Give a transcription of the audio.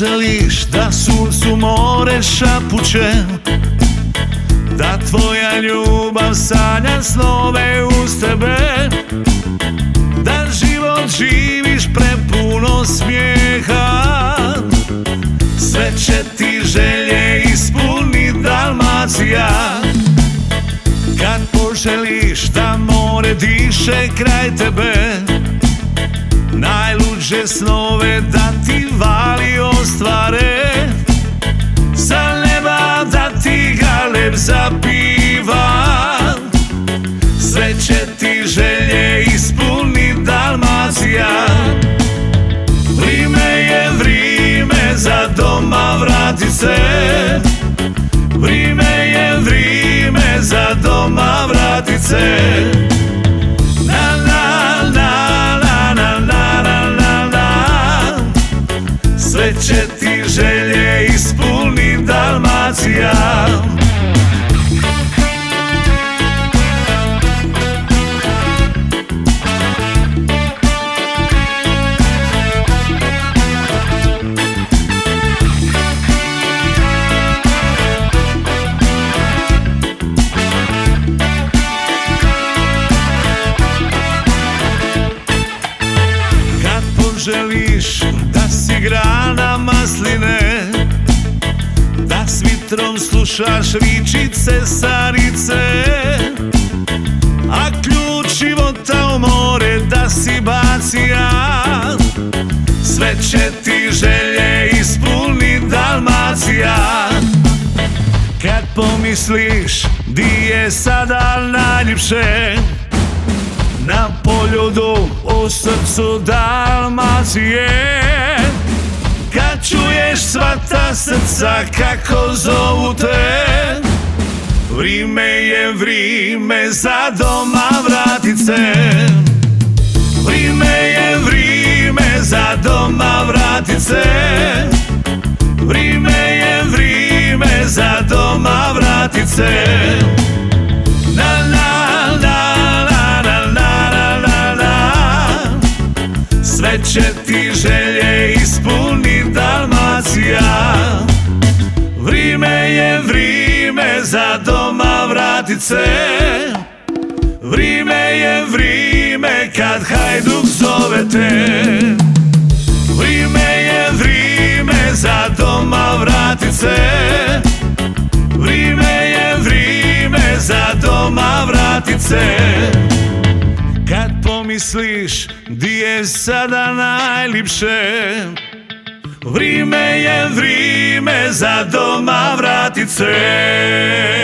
poželiš da suncu more šapuće, da tvoja ljubav sanja snove uz tebe, da život živiš prepuno smijeha, sve će ti želje ispunit Dalmacija. Kad poželiš da more diše kraj tebe, najluđe snove da ti vali ostvare, sa neba da ti galeb zapiva, sve će ti želje ispunit Dalmacija. Vrime je vrime za doma vratit se, vrime je vrime za doma vratit se. Na na na na na na na na, sve će ti želje ispunit Dalmacija. Želiš da si grana masline, da s vitrom slušaš ričice starice, a ključ života u more da si bacija, sve će ti želje ispunit Dalmacija. Kad pomisliš di je sada najljepše, na poljudu u srcu Dalmacije, kad čuješ sva ta srca kako zovu te, vrime je vrime za doma vratit se. Vrime je vrime za doma vratit se, vrime je vrime za doma vratit se. Na na na, sve će ti želje ispunit Dalmacija. Vrime je vrime za doma vratit se, vrime je vrime kad Hajduk zove te. Vrime je vrime za doma vratit se, vrime je vrime za doma vratit se. Kad pomisliš di je sada najljepše, vrime je vrime za doma vratit se.